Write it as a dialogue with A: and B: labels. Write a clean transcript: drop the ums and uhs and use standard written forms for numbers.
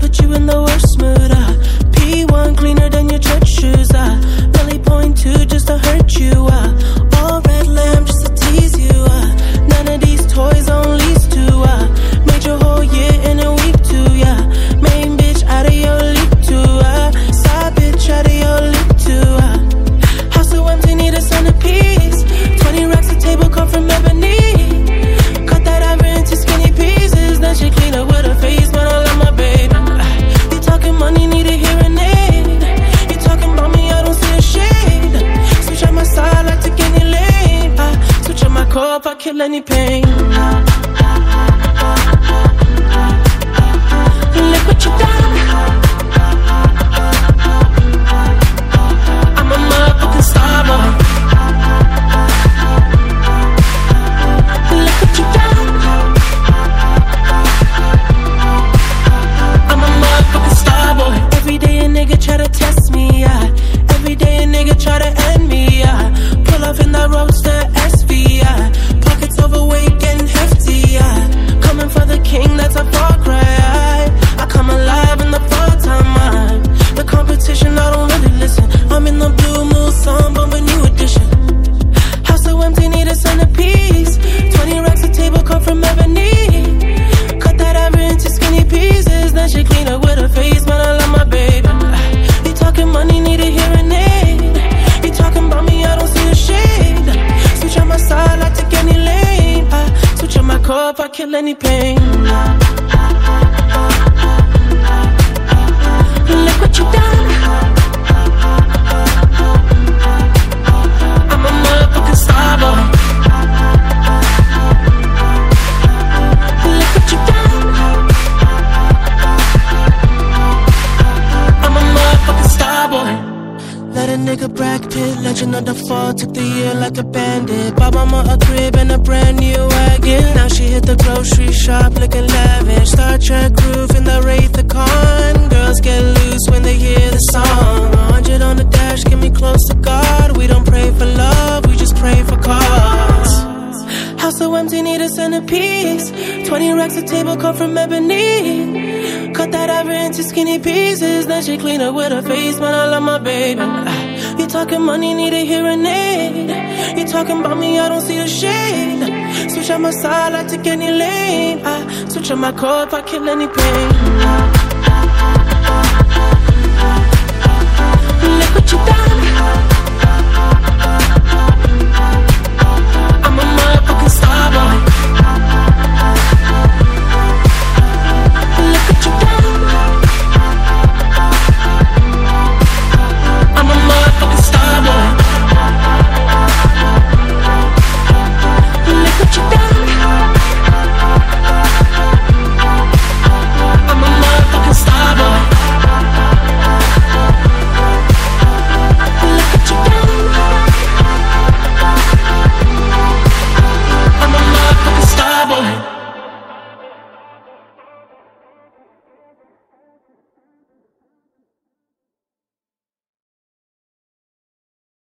A: put you in the worst mood. P1 cleaner than your church shoes. Belly point 2 just to hurt you. All red lamb just to tease you. None of these toys on lease to. Made your whole year in a week too. Yeah, main bitch out of your league too. Side bitch out of your league too. House so empty, need a centerpiece. 20 racks a table come from ebony. Cut that ever into skinny pieces. Then she clean up with her face, but I love my baby. You talking money, need a hearing aid. You talking about me, I don't see a shade. Switch on my side, I take any lane. Switch on my core if I kill any pain. Look what you done. I'm a motherfucking star boy. Look what you done. I'm a motherfucking star boy. Every day a nigga try to test me, yeah. Every day a nigga try to end me, yeah. Pull off in that roadster SV, yeah. Pockets overweight, getting hefty, yeah. Coming for the king, that's a far cry. I come alive in the fall time. The competition, I don't really listen. I'm in the blue moon song, but a new edition. House so empty, need a centerpiece. 20 racks a table come from ebony. Cut that ever into skinny pieces. Then she clean up with her face, man, I love my baby. You talking money, need a hearing aid. You talking about me, I don't see a shade. Switch on my side, I take any lane. Switch on my core if I kill any pain. Look what you done. I'm a motherfucking star boy. Look what you done. I'm a motherfucking star boy. Let a nigga Brad Pitt, legend of the fall, took the year like a bandit. Bought mama a crib and a brand new wagon. Now she hit the grocery shop looking lavish. Star Trek roof in the Wraith the Con. Girls get loose when they hear the song. 100 on the dash, get me close to God. We don't pray for love, we just pray for cause. House so empty, need a centerpiece. 20 racks a table come from ebony. Cut that ever into skinny pieces. Then she clean up with her face, man, I love my baby. You talking money, need a hearing aid. You talking about me, I don't see a shade. Switch on my side, I take any lane. Switch on my core if I kill any pain. Look what you done.